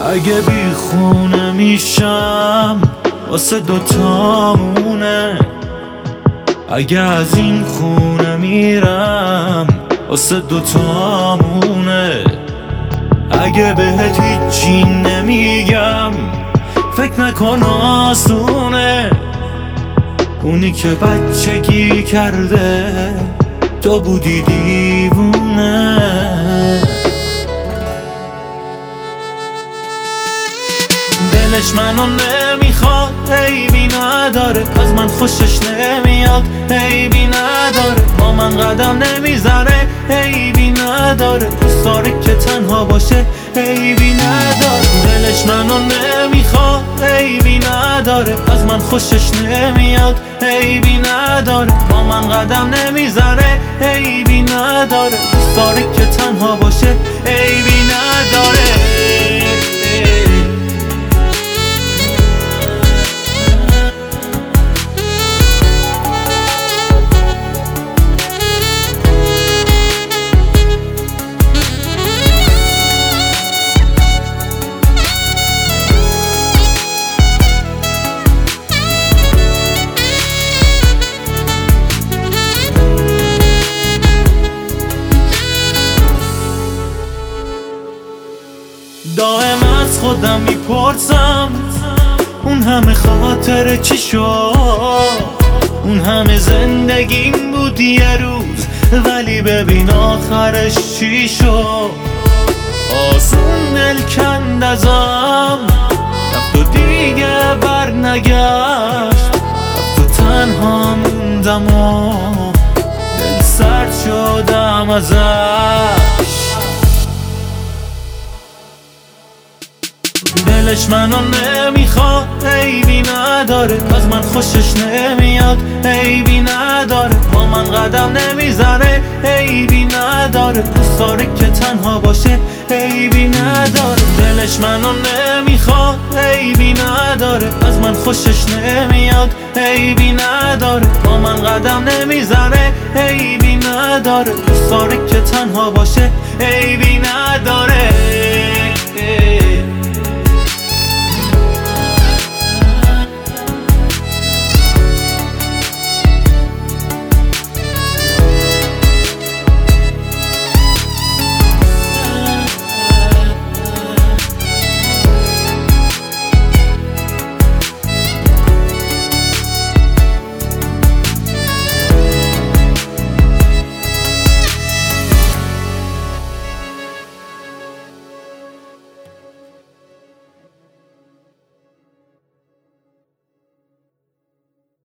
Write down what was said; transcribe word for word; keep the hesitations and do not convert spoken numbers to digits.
اگه بی خونه میشم واسه دوتامونه، اگه از این خونه میرم واسه دوتامونه، اگه بهت هیچی نمیگم فکر نکن آسونه. اونی که بچگی کرده تو بودی دیوونه. دلش منو نمیخواد، عیبی نداره، از من خوشش نمیاد، عیبی نداره، با من قدم نمیزنه، عیبی نداره، دوست داره که تنها باشه، عیبی نداره. دلش منو نمیخواد، عیبی نداره، از من خوشش نمیاد، عیبی نداره، با من قدم نمیزنه، عیبی نداره، دوست داره که تنها باشه، عیبی نداره. دائم از خودم میپرسم اون همه خاطر چی شد، اون همه زندگیم بود یه روز، ولی ببین آخرش چی شد. آسون دل کند ازم، رفت و دیگه بر نگشت، رفت و تنها موندم و دل سرد شدم ازش. دلش منو نمیخواد، عیبی نداره، از من خوشش نمیاد، عیبی نداره، با من قدم نمیزنه، عیبی نداره، دوست داره که تنها باشه، عیبی نداره. دلش منو نمیخواد، عیبی نداره، از من خوشش نمیاد، عیبی نداره، با من قدم نمیزنه، عیبی نداره، دوست داره که تنها باشه، عیبی نداره.